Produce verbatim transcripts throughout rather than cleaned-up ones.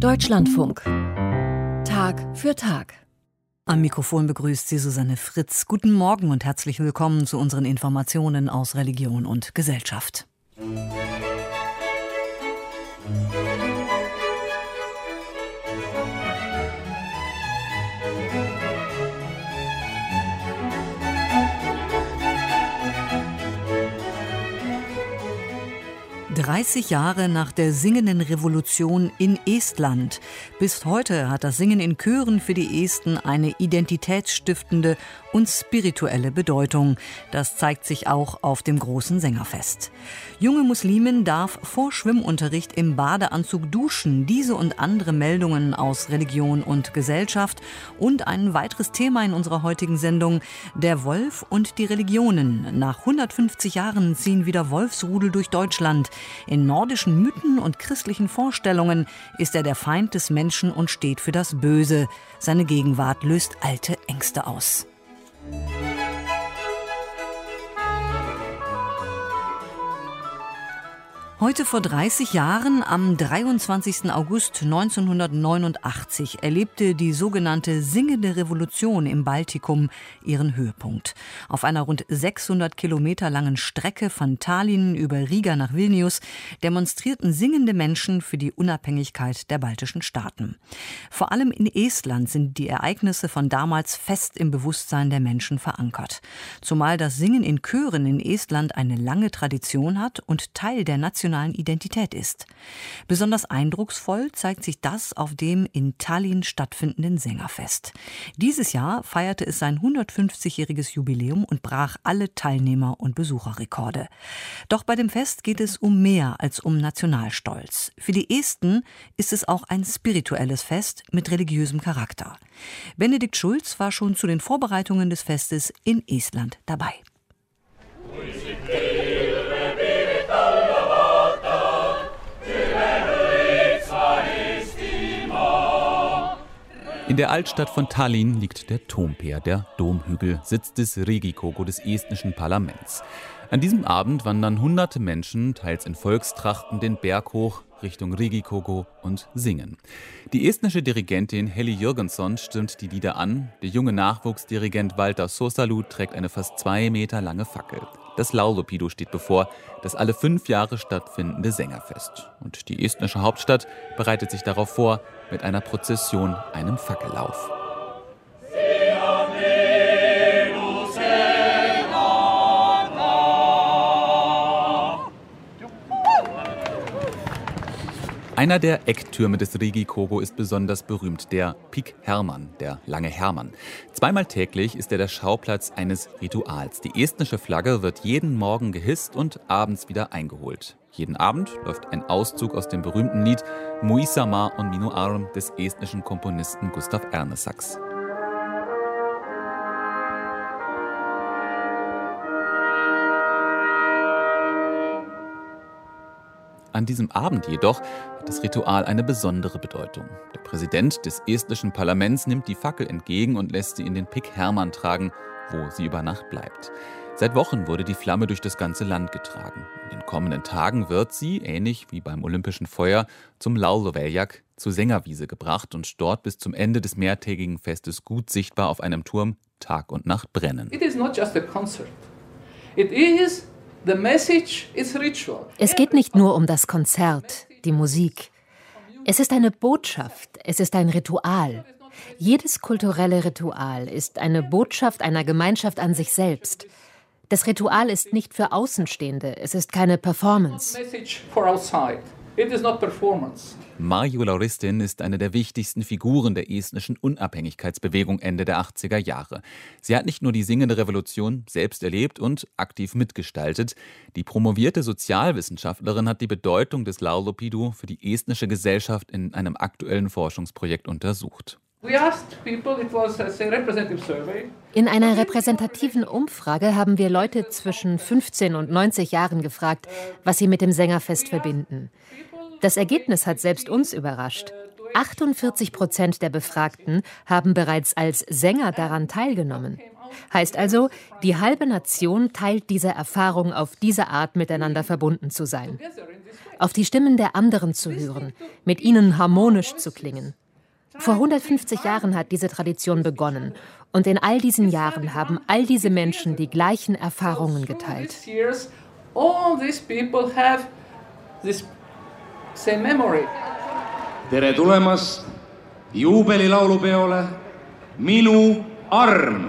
Deutschlandfunk. Tag für Tag. Am Mikrofon begrüßt sie Susanne Fritz. Guten Morgen und herzlich willkommen zu unseren Informationen aus Religion und Gesellschaft. dreißig Jahre nach der Singenden Revolution in Estland. Bis heute hat das Singen in Chören für die Esten eine identitätsstiftende und spirituelle Bedeutung. Das zeigt sich auch auf dem großen Sängerfest. Junge Muslimin darf vor Schwimmunterricht im Badeanzug duschen. Diese und andere Meldungen aus Religion und Gesellschaft. Und ein weiteres Thema in unserer heutigen Sendung: Der Wolf und die Religionen. Nach hundertfünfzig Jahren ziehen wieder Wolfsrudel durch Deutschland. In nordischen Mythen und christlichen Vorstellungen ist er der Feind des Menschen und steht für das Böse. Seine Gegenwart löst alte Ängste aus. Heute vor dreißig Jahren, am dreiundzwanzigsten August neunzehnhundertneunundachtzig, erlebte die sogenannte Singende Revolution im Baltikum ihren Höhepunkt. Auf einer rund sechshundert Kilometer langen Strecke von Tallinn über Riga nach Vilnius demonstrierten singende Menschen für die Unabhängigkeit der baltischen Staaten. Vor allem in Estland sind die Ereignisse von damals fest im Bewusstsein der Menschen verankert. Zumal das Singen in Chören in Estland eine lange Tradition hat und Teil der nationalen Identität ist. Besonders eindrucksvoll zeigt sich das auf dem in Tallinn stattfindenden Sängerfest. Dieses Jahr feierte es sein hundertfünfzigjähriges Jubiläum und brach alle Teilnehmer- und Besucherrekorde. Doch bei dem Fest geht es um mehr als um Nationalstolz. Für die Esten ist es auch ein spirituelles Fest mit religiösem Charakter. Benedikt Schulz war schon zu den Vorbereitungen des Festes in Estland dabei. In der Altstadt von Tallinn liegt der Toompea, der Domhügel, Sitz des Riigikogu, des estnischen Parlaments. An diesem Abend wandern hunderte Menschen, teils in Volkstrachten, den Berg hoch Richtung Riigikogu und singen. Die estnische Dirigentin Heli Jürgensson stimmt die Lieder an. Der junge Nachwuchsdirigent Valter Sosalu trägt eine fast zwei Meter lange Fackel. Das Laulupidu steht bevor, das alle fünf Jahre stattfindende Sängerfest. Und die estnische Hauptstadt bereitet sich darauf vor mit einer Prozession, einem Fackellauf. Einer der Ecktürme des Riigikogu ist besonders berühmt, der Pik Hermann, der lange Hermann. Zweimal täglich ist er der Schauplatz eines Rituals. Die estnische Flagge wird jeden Morgen gehisst und abends wieder eingeholt. Jeden Abend läuft ein Auszug aus dem berühmten Lied Mu isänmaa on minu arm des estnischen Komponisten Gustav Ernesaks. An diesem Abend jedoch hat das Ritual eine besondere Bedeutung. Der Präsident des estnischen Parlaments nimmt die Fackel entgegen und lässt sie in den Pik Hermann tragen, wo sie über Nacht bleibt. Seit Wochen wurde die Flamme durch das ganze Land getragen. In den kommenden Tagen wird sie, ähnlich wie beim Olympischen Feuer, zum Lauluveljak, zur Sängerwiese gebracht und dort bis zum Ende des mehrtägigen Festes gut sichtbar auf einem Turm Tag und Nacht brennen. It is not just a concert. It is the message, it's ritual. Es geht nicht nur um das Konzert, die Musik. Es ist eine Botschaft, es ist ein Ritual. Jedes kulturelle Ritual ist eine Botschaft einer Gemeinschaft an sich selbst. Das Ritual ist nicht für Außenstehende, es ist keine Performance. Marjo Lauristin ist eine der wichtigsten Figuren der estnischen Unabhängigkeitsbewegung Ende der achtziger Jahre. Sie hat nicht nur die Singende Revolution selbst erlebt und aktiv mitgestaltet. Die promovierte Sozialwissenschaftlerin hat die Bedeutung des Laulupidu für die estnische Gesellschaft in einem aktuellen Forschungsprojekt untersucht. In einer repräsentativen Umfrage haben wir Leute zwischen fünfzehn und neunzig Jahren gefragt, was sie mit dem Sängerfest verbinden. Das Ergebnis hat selbst uns überrascht. achtundvierzig Prozent der Befragten haben bereits als Sänger daran teilgenommen. Heißt also, die halbe Nation teilt diese Erfahrung, auf diese Art miteinander verbunden zu sein. auf die Stimmen der anderen zu hören, mit ihnen harmonisch zu klingen. Vor hundertfünfzig Jahren hat diese Tradition begonnen. Und in all diesen Jahren haben all diese Menschen die gleichen Erfahrungen geteilt. Tere tulemast juubelilaulupeole Minu arm.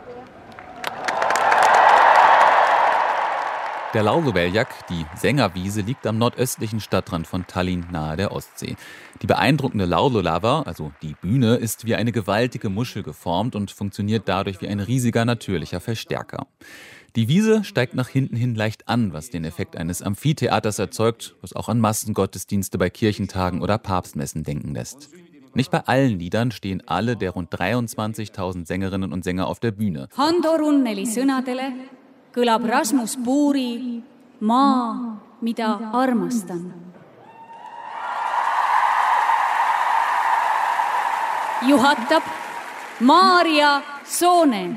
Der Lauluväljak, die Sängerwiese, liegt am nordöstlichen Stadtrand von Tallinn nahe der Ostsee. Die beeindruckende Laululava, also die Bühne, ist wie eine gewaltige Muschel geformt und funktioniert dadurch wie ein riesiger natürlicher Verstärker. Die Wiese steigt nach hinten hin leicht an, was den Effekt eines Amphitheaters erzeugt, was auch an Massengottesdienste bei Kirchentagen oder Papstmessen denken lässt. Nicht bei allen Liedern stehen alle der rund dreiundzwanzigtausend Sängerinnen und Sänger auf der Bühne. Hando Runneli sõnadele kõlab Rasmus Puuri Maa, mida armastan. Juhatab Maarja Soone.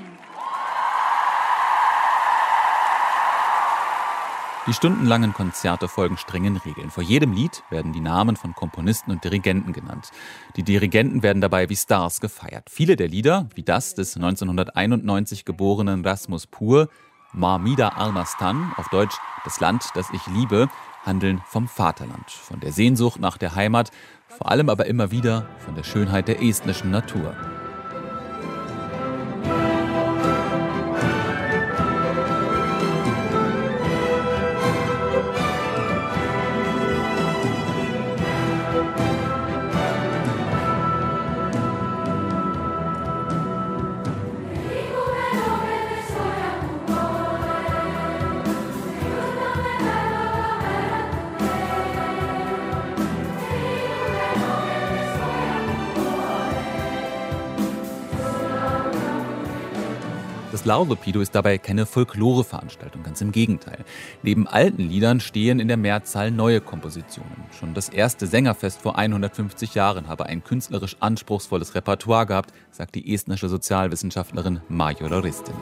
Die stundenlangen Konzerte folgen strengen Regeln. Vor jedem Lied werden die Namen von Komponisten und Dirigenten genannt. Die Dirigenten werden dabei wie Stars gefeiert. Viele der Lieder, wie das des neunzehnhunderteinundneunzig geborenen Rasmus Puur, Maa mida armastan, auf Deutsch das Land, das ich liebe, handeln vom Vaterland, von der Sehnsucht nach der Heimat, vor allem aber immer wieder von der Schönheit der estnischen Natur. Das Laulupidu ist dabei keine Folkloreveranstaltung, ganz im Gegenteil. Neben alten Liedern stehen in der Mehrzahl neue Kompositionen. Schon das erste Sängerfest vor hundertfünfzig Jahren habe ein künstlerisch anspruchsvolles Repertoire gehabt, sagt die estnische Sozialwissenschaftlerin Marjo Lauristin.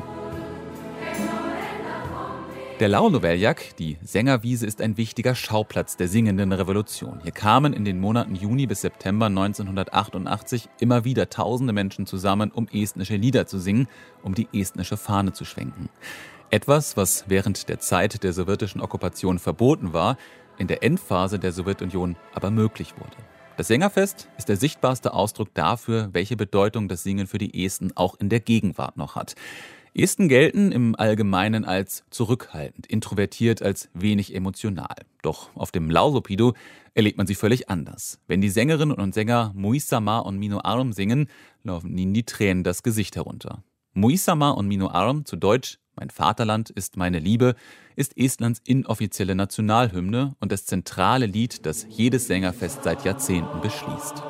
Der Lauluväljak, die Sängerwiese, ist ein wichtiger Schauplatz der singenden Revolution. Hier kamen in den Monaten Juni bis September neunzehnhundertachtundachtzig immer wieder tausende Menschen zusammen, um estnische Lieder zu singen, um die estnische Fahne zu schwenken. Etwas, was während der Zeit der sowjetischen Okkupation verboten war, in der Endphase der Sowjetunion aber möglich wurde. Das Sängerfest ist der sichtbarste Ausdruck dafür, welche Bedeutung das Singen für die Esten auch in der Gegenwart noch hat. Esten gelten im Allgemeinen als zurückhaltend, introvertiert, als wenig emotional. Doch auf dem Laulupidu erlebt man sie völlig anders. Wenn die Sängerinnen und Sänger Muisama und Minu arm singen, laufen ihnen die Tränen das Gesicht herunter. Muisama und Minu arm, zu Deutsch Mein Vaterland ist meine Liebe, ist Estlands inoffizielle Nationalhymne und das zentrale Lied, das jedes Sängerfest seit Jahrzehnten beschließt.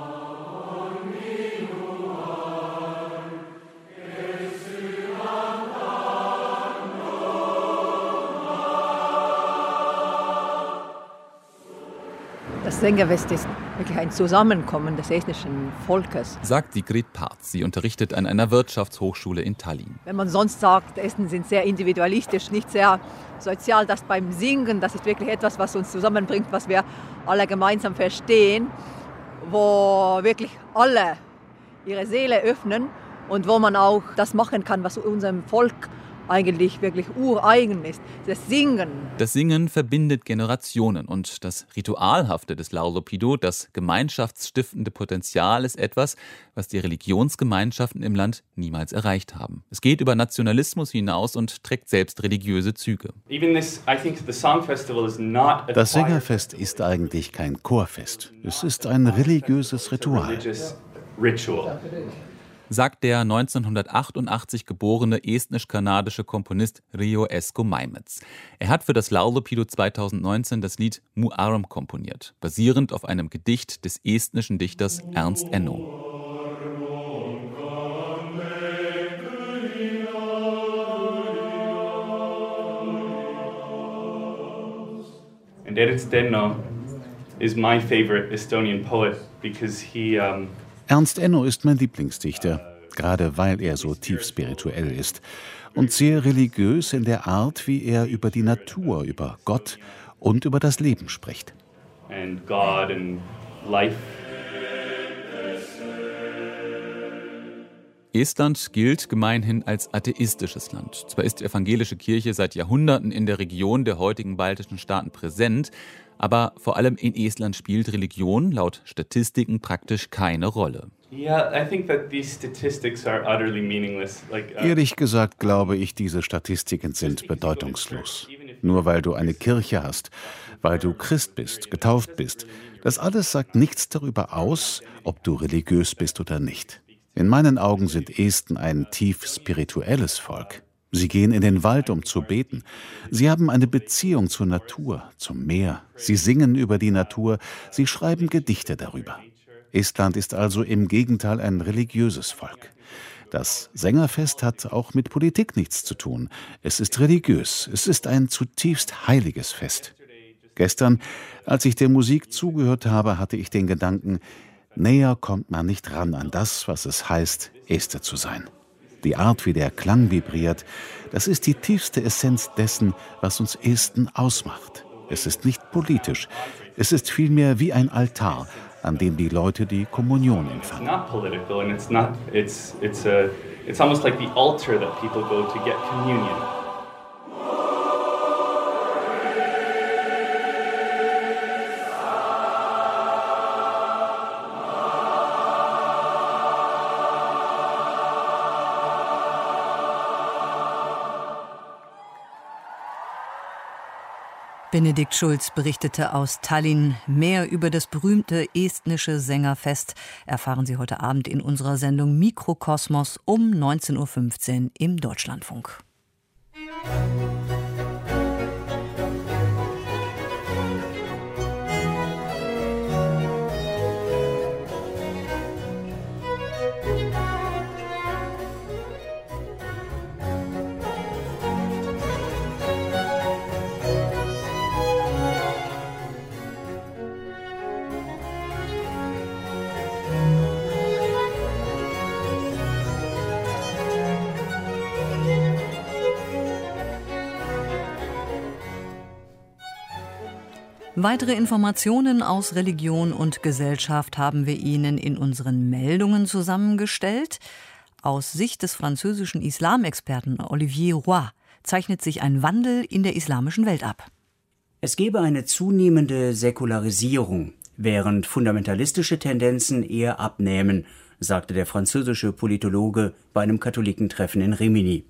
Das Sängerfest ist wirklich ein Zusammenkommen des estnischen Volkes, sagt Sigrid Parz. Sie unterrichtet an einer Wirtschaftshochschule in Tallinn. Wenn man sonst sagt, Esten sind sehr individualistisch, nicht sehr sozial, das beim Singen, das ist wirklich etwas, was uns zusammenbringt, was wir alle gemeinsam verstehen, wo wirklich alle ihre Seele öffnen und wo man auch das machen kann, was unserem Volk eigentlich wirklich ureigen ist, das Singen. Das Singen verbindet Generationen und das Ritualhafte des Laulupidu, das gemeinschaftsstiftende Potenzial, ist etwas, was die Religionsgemeinschaften im Land niemals erreicht haben. Es geht über Nationalismus hinaus und trägt selbst religiöse Züge. Das Sängerfest ist eigentlich kein Chorfest. Es ist ein religiöses Ritual, sagt der neunzehnhundertachtundachtzig geborene estnisch-kanadische Komponist Riho Esko Maimetz. Er hat für das Laulupidu zweitausendneunzehn das Lied Mu arm komponiert, basierend auf einem Gedicht des estnischen Dichters Ernst Enno. And Ernst Enno is my favorite Estonian poet because he um Ernst Enno ist mein Lieblingsdichter, gerade weil er so tief spirituell ist und sehr religiös in der Art, wie er über die Natur, über Gott und über das Leben spricht. and God and life. Estland gilt gemeinhin als atheistisches Land. Zwar ist die evangelische Kirche seit Jahrhunderten in der Region der heutigen baltischen Staaten präsent, aber vor allem in Estland spielt Religion laut Statistiken praktisch keine Rolle. Ehrlich gesagt glaube ich, diese Statistiken sind bedeutungslos. Nur weil du eine Kirche hast, weil du Christ bist, getauft bist, das alles sagt nichts darüber aus, ob du religiös bist oder nicht. In meinen Augen sind Esten ein tief spirituelles Volk. Sie gehen in den Wald, um zu beten. Sie haben eine Beziehung zur Natur, zum Meer. Sie singen über die Natur, sie schreiben Gedichte darüber. Estland ist also im Gegenteil ein religiöses Volk. Das Sängerfest hat auch mit Politik nichts zu tun. Es ist religiös, es ist ein zutiefst heiliges Fest. Gestern, als ich der Musik zugehört habe, hatte ich den Gedanken, näher kommt man nicht ran an das, was es heißt, Este zu sein. Die Art, wie der Klang vibriert, das ist die tiefste Essenz dessen, was uns Esten ausmacht. Es ist nicht politisch, es ist vielmehr wie ein Altar, an dem die Leute die Kommunion empfangen. It's not political and it's not it's it's a it's almost like the altar that people go to get communion. Benedikt Schulz berichtete aus Tallinn. Mehr über das berühmte estnische Sängerfest erfahren Sie heute Abend in unserer Sendung Mikrokosmos um neunzehn Uhr fünfzehn im Deutschlandfunk. Weitere Informationen aus Religion und Gesellschaft haben wir Ihnen in unseren Meldungen zusammengestellt. Aus Sicht des französischen Islamexperten Olivier Roy zeichnet sich ein Wandel in der islamischen Welt ab. Es gebe eine zunehmende Säkularisierung, während fundamentalistische Tendenzen eher abnehmen, sagte der französische Politologe bei einem Katholikentreffen in Rimini.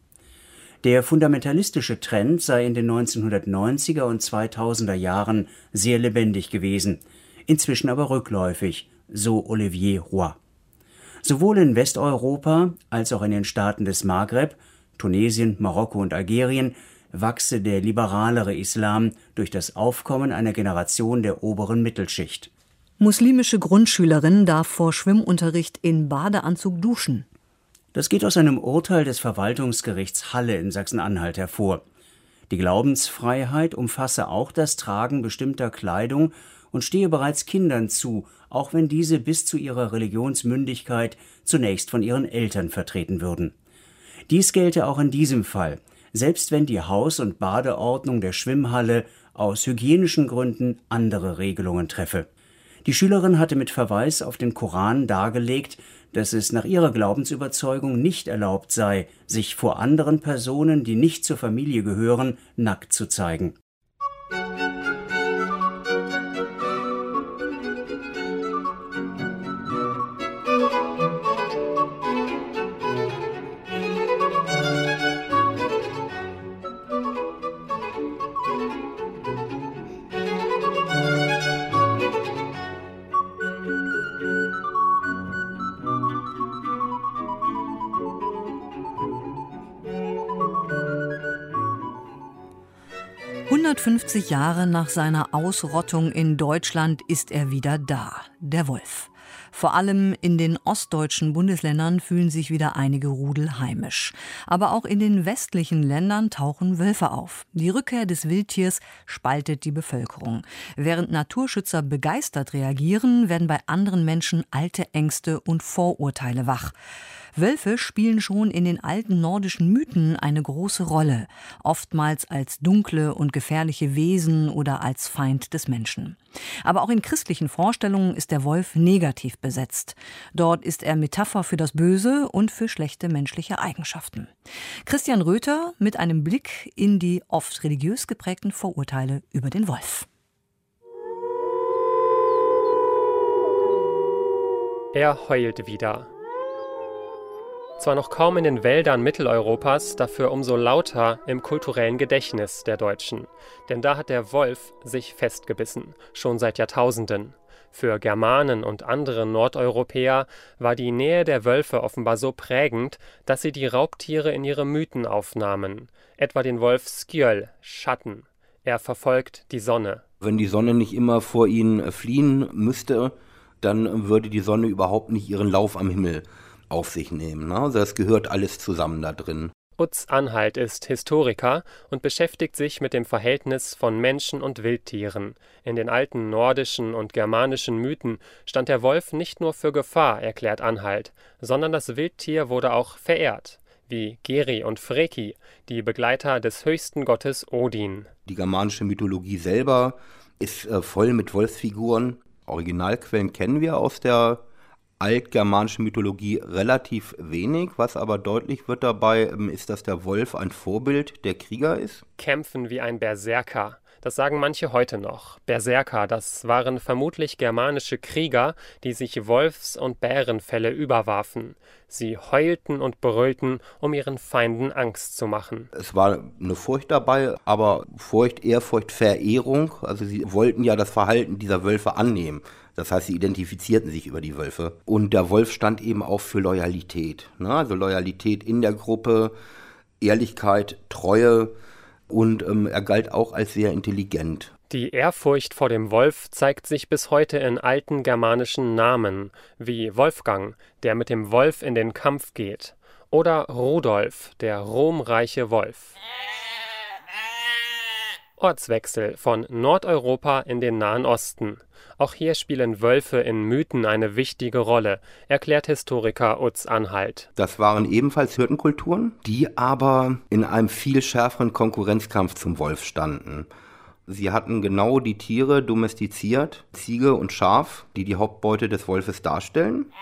Der fundamentalistische Trend sei in den neunzehnhundertneunziger und zweitausender Jahren sehr lebendig gewesen, inzwischen aber rückläufig, so Olivier Roy. Sowohl in Westeuropa als auch in den Staaten des Maghreb, Tunesien, Marokko und Algerien, wachse der liberalere Islam durch das Aufkommen einer Generation der oberen Mittelschicht. Muslimische Grundschülerin darf vor Schwimmunterricht in Badeanzug duschen. Das geht aus einem Urteil des Verwaltungsgerichts Halle in Sachsen-Anhalt hervor. Die Glaubensfreiheit umfasse auch das Tragen bestimmter Kleidung und stehe bereits Kindern zu, auch wenn diese bis zu ihrer Religionsmündigkeit zunächst von ihren Eltern vertreten würden. Dies gelte auch in diesem Fall, selbst wenn die Haus- und Badeordnung der Schwimmhalle aus hygienischen Gründen andere Regelungen treffe. Die Schülerin hatte mit Verweis auf den Koran dargelegt, dass es nach ihrer Glaubensüberzeugung nicht erlaubt sei, sich vor anderen Personen, die nicht zur Familie gehören, nackt zu zeigen. hundertfünfzig Jahre nach seiner Ausrottung in Deutschland ist er wieder da, der Wolf. Vor allem in den ostdeutschen Bundesländern fühlen sich wieder einige Rudel heimisch. Aber auch in den westlichen Ländern tauchen Wölfe auf. Die Rückkehr des Wildtiers spaltet die Bevölkerung. Während Naturschützer begeistert reagieren, werden bei anderen Menschen alte Ängste und Vorurteile wach. Wölfe spielen schon in den alten nordischen Mythen eine große Rolle, oftmals als dunkle und gefährliche Wesen oder als Feind des Menschen. Aber auch in christlichen Vorstellungen ist der Wolf negativ besetzt. Dort ist er Metapher für das Böse und für schlechte menschliche Eigenschaften. Christian Röther mit einem Blick in die oft religiös geprägten Vorurteile über den Wolf. Er heult wieder. Zwar noch kaum in den Wäldern Mitteleuropas, dafür umso lauter im kulturellen Gedächtnis der Deutschen. Denn da hat der Wolf sich festgebissen, schon seit Jahrtausenden. Für Germanen und andere Nordeuropäer war die Nähe der Wölfe offenbar so prägend, dass sie die Raubtiere in ihre Mythen aufnahmen. Etwa den Wolf Skjöll, Schatten. Er verfolgt die Sonne. Wenn die Sonne nicht immer vor ihnen fliehen müsste, dann würde die Sonne überhaupt nicht ihren Lauf am Himmel auf sich nehmen. Also das gehört alles zusammen da drin. Utz Anhalt ist Historiker und beschäftigt sich mit dem Verhältnis von Menschen und Wildtieren. In den alten nordischen und germanischen Mythen stand der Wolf nicht nur für Gefahr, erklärt Anhalt, sondern das Wildtier wurde auch verehrt, wie Geri und Freki, die Begleiter des höchsten Gottes Odin. Die germanische Mythologie selber ist äh, voll mit Wolfsfiguren. Originalquellen kennen wir aus der altgermanischen Mythologie relativ wenig. Was aber deutlich wird dabei, ist, dass der Wolf ein Vorbild der Krieger ist. Kämpfen wie ein Berserker. Das sagen manche heute noch. Berserker, das waren vermutlich germanische Krieger, die sich Wolfs- und Bärenfelle überwarfen. Sie heulten und brüllten, um ihren Feinden Angst zu machen. Es war eine Furcht dabei, aber Furcht, Ehrfurcht, Verehrung. Also sie wollten ja das Verhalten dieser Wölfe annehmen. Das heißt, sie identifizierten sich über die Wölfe. Und der Wolf stand eben auch für Loyalität. Ne? Also Loyalität in der Gruppe, Ehrlichkeit, Treue. Und ähm, er galt auch als sehr intelligent. Die Ehrfurcht vor dem Wolf zeigt sich bis heute in alten germanischen Namen, wie Wolfgang, der mit dem Wolf in den Kampf geht, oder Rudolf, der ruhmreiche Wolf. Ortswechsel von Nordeuropa in den Nahen Osten. Auch hier spielen Wölfe in Mythen eine wichtige Rolle, erklärt Historiker Utz Anhalt. Das waren ebenfalls Hirtenkulturen, die aber in einem viel schärferen Konkurrenzkampf zum Wolf standen. Sie hatten genau die Tiere domestiziert, Ziege und Schaf, die die Hauptbeute des Wolfes darstellen.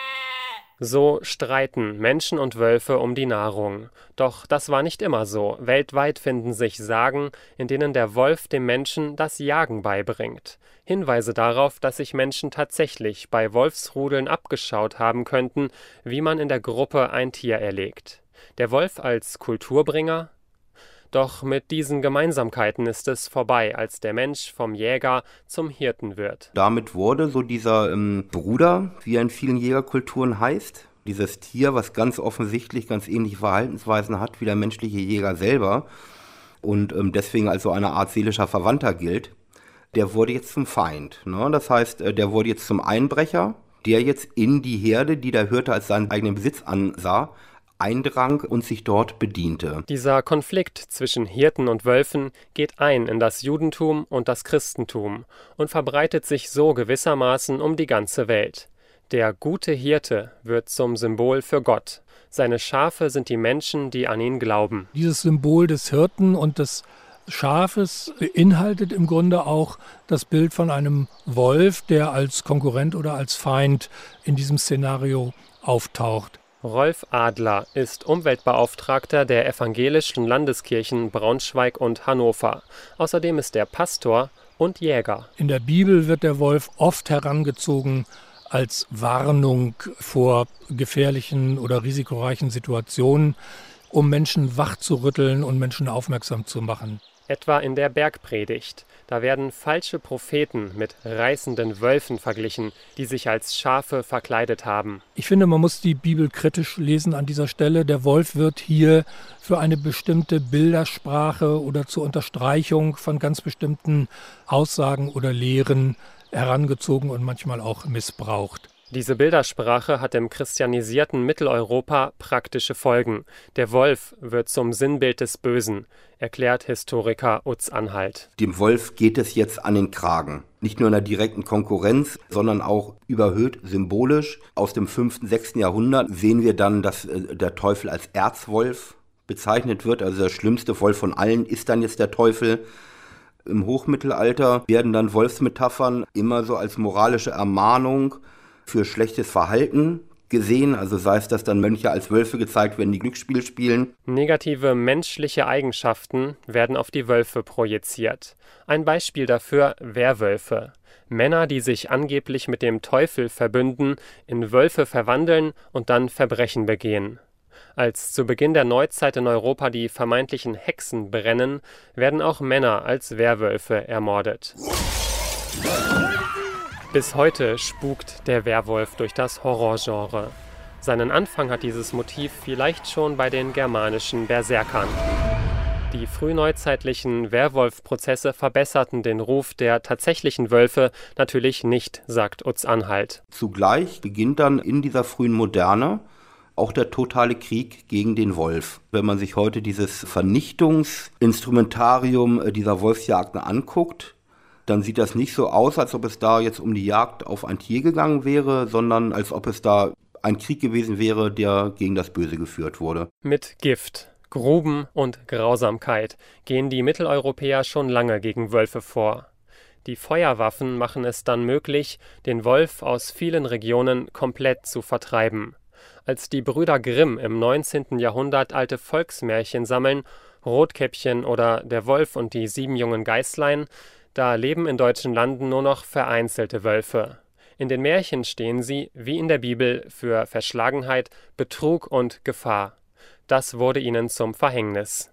So streiten Menschen und Wölfe um die Nahrung. Doch das war nicht immer so. Weltweit finden sich Sagen, in denen der Wolf dem Menschen das Jagen beibringt. Hinweise darauf, dass sich Menschen tatsächlich bei Wolfsrudeln abgeschaut haben könnten, wie man in der Gruppe ein Tier erlegt. Der Wolf als Kulturbringer? Doch mit diesen Gemeinsamkeiten ist es vorbei, als der Mensch vom Jäger zum Hirten wird. Damit wurde so dieser ähm, Bruder, wie er in vielen Jägerkulturen heißt, dieses Tier, was ganz offensichtlich ganz ähnliche Verhaltensweisen hat wie der menschliche Jäger selber und ähm, deswegen als so eine Art seelischer Verwandter gilt, der wurde jetzt zum Feind. Ne? Das heißt, äh, der wurde jetzt zum Einbrecher, der jetzt in die Herde, die der Hirte als seinen eigenen Besitz ansah, eindrang und sich dort bediente. Dieser Konflikt zwischen Hirten und Wölfen geht ein in das Judentum und das Christentum und verbreitet sich so gewissermaßen um die ganze Welt. Der gute Hirte wird zum Symbol für Gott. Seine Schafe sind die Menschen, die an ihn glauben. Dieses Symbol des Hirten und des Schafes beinhaltet im Grunde auch das Bild von einem Wolf, der als Konkurrent oder als Feind in diesem Szenario auftaucht. Rolf Adler ist Umweltbeauftragter der evangelischen Landeskirchen Braunschweig und Hannover. Außerdem ist er Pastor und Jäger. In der Bibel wird der Wolf oft herangezogen als Warnung vor gefährlichen oder risikoreichen Situationen, um Menschen wachzurütteln und Menschen aufmerksam zu machen. Etwa in der Bergpredigt. Da werden falsche Propheten mit reißenden Wölfen verglichen, die sich als Schafe verkleidet haben. Ich finde, man muss die Bibel kritisch lesen an dieser Stelle. Der Wolf wird hier für eine bestimmte Bildersprache oder zur Unterstreichung von ganz bestimmten Aussagen oder Lehren herangezogen und manchmal auch missbraucht. Diese Bildersprache hat im christianisierten Mitteleuropa praktische Folgen. Der Wolf wird zum Sinnbild des Bösen, erklärt Historiker Utz Anhalt. Dem Wolf geht es jetzt an den Kragen. Nicht nur in der direkten Konkurrenz, sondern auch überhöht symbolisch. Aus dem fünften, sechsten Jahrhundert sehen wir dann, dass der Teufel als Erzwolf bezeichnet wird. Also der schlimmste Wolf von allen ist dann jetzt der Teufel. Im Hochmittelalter werden dann Wolfsmetaphern immer so als moralische Ermahnung für schlechtes Verhalten gesehen, also sei es, dass dann Mönche als Wölfe gezeigt werden, die Glücksspiel spielen. Negative menschliche Eigenschaften werden auf die Wölfe projiziert. Ein Beispiel dafür Werwölfe. Männer, die sich angeblich mit dem Teufel verbünden, in Wölfe verwandeln und dann Verbrechen begehen. Als zu Beginn der Neuzeit in Europa die vermeintlichen Hexen brennen, werden auch Männer als Werwölfe ermordet. Bis heute spukt der Werwolf durch das Horrorgenre. Seinen Anfang hat dieses Motiv vielleicht schon bei den germanischen Berserkern. Die frühneuzeitlichen Werwolf-Prozesse verbesserten den Ruf der tatsächlichen Wölfe natürlich nicht, sagt Utz Anhalt. Zugleich beginnt dann in dieser frühen Moderne auch der totale Krieg gegen den Wolf. Wenn man sich heute dieses Vernichtungsinstrumentarium dieser Wolfsjagden anguckt, dann sieht das nicht so aus, als ob es da jetzt um die Jagd auf ein Tier gegangen wäre, sondern als ob es da ein Krieg gewesen wäre, der gegen das Böse geführt wurde. Mit Gift, Gruben und Grausamkeit gehen die Mitteleuropäer schon lange gegen Wölfe vor. Die Feuerwaffen machen es dann möglich, den Wolf aus vielen Regionen komplett zu vertreiben. Als die Brüder Grimm im neunzehnten Jahrhundert alte Volksmärchen sammeln, Rotkäppchen oder Der Wolf und die sieben jungen Geißlein, da leben in deutschen Landen nur noch vereinzelte Wölfe. In den Märchen stehen sie, wie in der Bibel, für Verschlagenheit, Betrug und Gefahr. Das wurde ihnen zum Verhängnis.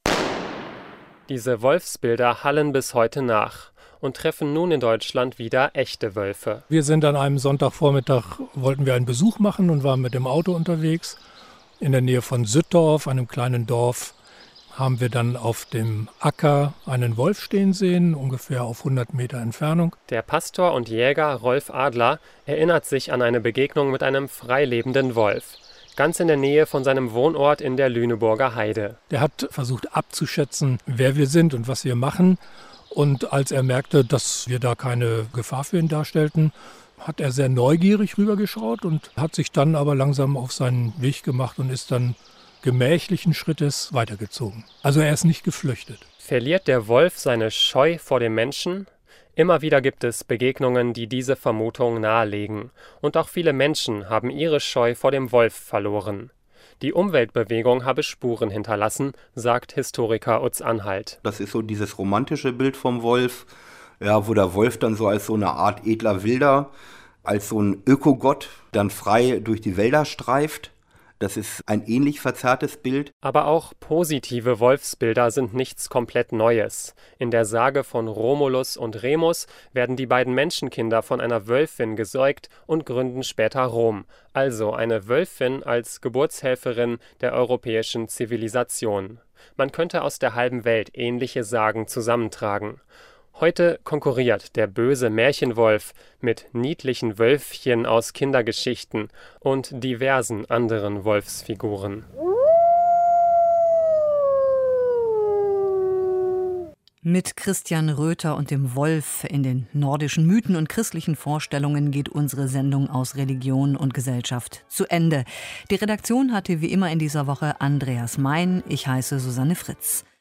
Diese Wolfsbilder hallen bis heute nach und treffen nun in Deutschland wieder echte Wölfe. Wir sind an einem Sonntagvormittag, wollten wir einen Besuch machen und waren mit dem Auto unterwegs. In der Nähe von Süttdorf, einem kleinen Dorf, haben wir dann auf dem Acker einen Wolf stehen sehen, ungefähr auf hundert Meter Entfernung. Der Pastor und Jäger Rolf Adler erinnert sich an eine Begegnung mit einem freilebenden Wolf, ganz in der Nähe von seinem Wohnort in der Lüneburger Heide. Der hat versucht abzuschätzen, wer wir sind und was wir machen. Und als er merkte, dass wir da keine Gefahr für ihn darstellten, hat er sehr neugierig rübergeschaut und hat sich dann aber langsam auf seinen Weg gemacht und ist dann gemächlichen Schrittes weitergezogen. Also er ist nicht geflüchtet. Verliert der Wolf seine Scheu vor dem Menschen? Immer wieder gibt es Begegnungen, die diese Vermutung nahelegen. Und auch viele Menschen haben ihre Scheu vor dem Wolf verloren. Die Umweltbewegung habe Spuren hinterlassen, sagt Historiker Utz Anhalt. Das ist so dieses romantische Bild vom Wolf, ja, wo der Wolf dann so als so eine Art edler Wilder, als so ein Ökogott dann frei durch die Wälder streift. Das ist ein ähnlich verzerrtes Bild. Aber auch positive Wolfsbilder sind nichts komplett Neues. In der Sage von Romulus und Remus werden die beiden Menschenkinder von einer Wölfin gesäugt und gründen später Rom. Also eine Wölfin als Geburtshelferin der europäischen Zivilisation. Man könnte aus der halben Welt ähnliche Sagen zusammentragen. Heute konkurriert der böse Märchenwolf mit niedlichen Wölfchen aus Kindergeschichten und diversen anderen Wolfsfiguren. Mit Christian Röther und dem Wolf in den nordischen Mythen und christlichen Vorstellungen geht unsere Sendung aus Religion und Gesellschaft zu Ende. Die Redaktion hatte wie immer in dieser Woche Andreas Mein. Ich heiße Susanne Fritz.